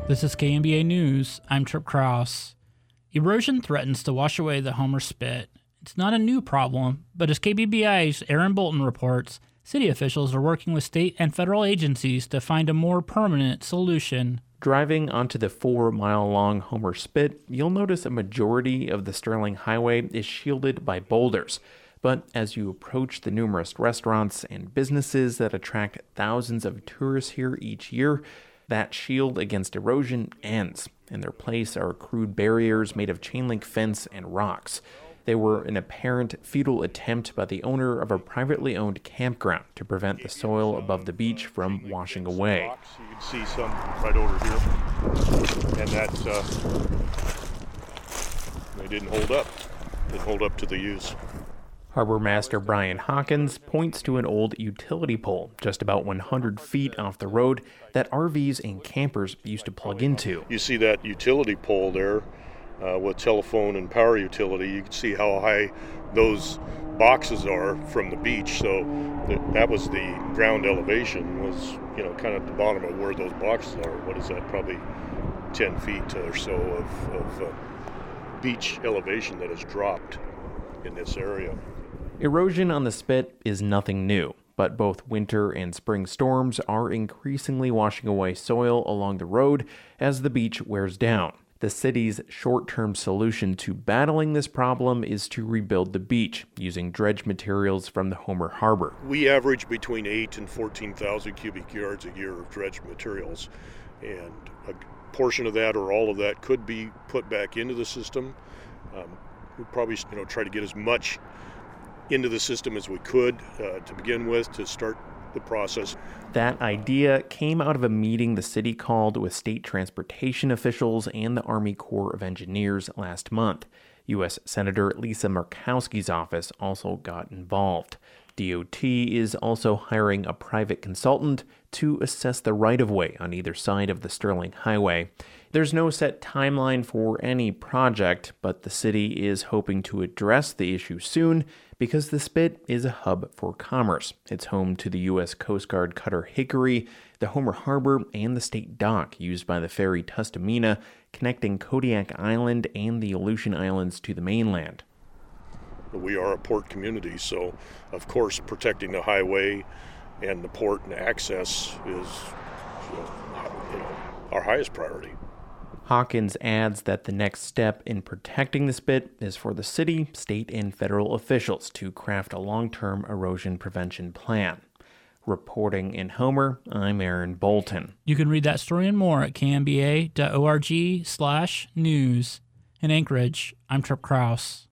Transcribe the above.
This is KNBA News. I'm Trip Kraus. Erosion threatens to wash away the Homer Spit. It's not a new problem, but as KBBI's Aaron Bolton reports, city officials are working with state and federal agencies to find a more permanent solution. Driving onto the 4-mile-long Homer Spit, you'll notice a majority of the Sterling Highway is shielded by boulders. But as you approach the numerous restaurants and businesses that attract thousands of tourists here each year, that shield against erosion ends. In their place are crude barriers made of chain link fence and rocks. They were an apparent futile attempt by the owner of a privately owned campground to prevent the soil above the beach from washing away. You can see some right over here, and that they didn't hold up to the use. Harbor Master Brian Hawkins points to an old utility pole just about 100 feet off the road that RVs and campers used to plug into. You see that utility pole there with telephone and power utility. You can see how high those boxes are from the beach. So that was the ground elevation, was kind of at the bottom of where those boxes are. What is that? Probably 10 feet or so of beach elevation that has dropped in this area. Erosion on the Spit is nothing new, but both winter and spring storms are increasingly washing away soil along the road as the beach wears down. The city's short-term solution to battling this problem is to rebuild the beach using dredge materials from the Homer Harbor. We average between 8,000 and 14,000 cubic yards a year of dredge materials, and a portion of that or all of that could be put back into the system. We'd probably try to get as much into the system as we could to begin with to start the process. That idea came out of a meeting the city called with state transportation officials and the Army Corps of Engineers last month. U.S. Senator Lisa Murkowski's office also got involved. DOT is also hiring a private consultant to assess the right-of-way on either side of the Sterling Highway. There's no set timeline for any project, but the city is hoping to address the issue soon because the Spit is a hub for commerce. It's home to the U.S. Coast Guard cutter Hickory, the Homer Harbor, and the state dock used by the ferry Tustumena, connecting Kodiak Island and the Aleutian Islands to the mainland. We are a port community, so of course protecting the highway and the port and access is our highest priority. Hawkins adds that the next step in protecting the Spit is for the city, state, and federal officials to craft a long-term erosion prevention plan. Reporting in Homer, I'm Aaron Bolton. You can read that story and more at knba.org/news. In Anchorage, I'm Trip Kraus.